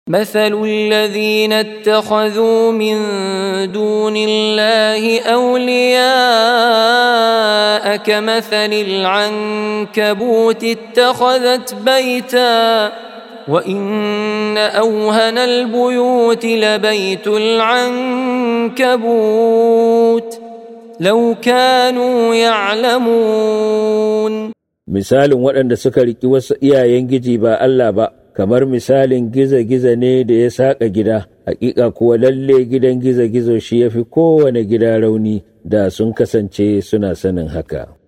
مثل الذين اتخذوا من دون الله أولياء كمثل العنكبوت اتخذت بيتا وإن أوهن البيوت لبيت العنكبوت لو كانوا يعلمون. misalin waɗanda suka riƙi wasu iyayen giji ba Allah ba kamar misalin gizo-gizo ne da ya saƙa gida, haƙiƙa kuwa lalle gidan gizo-gizo shi ya fi kowane gida rauni, da sun kasance suna sanin haka.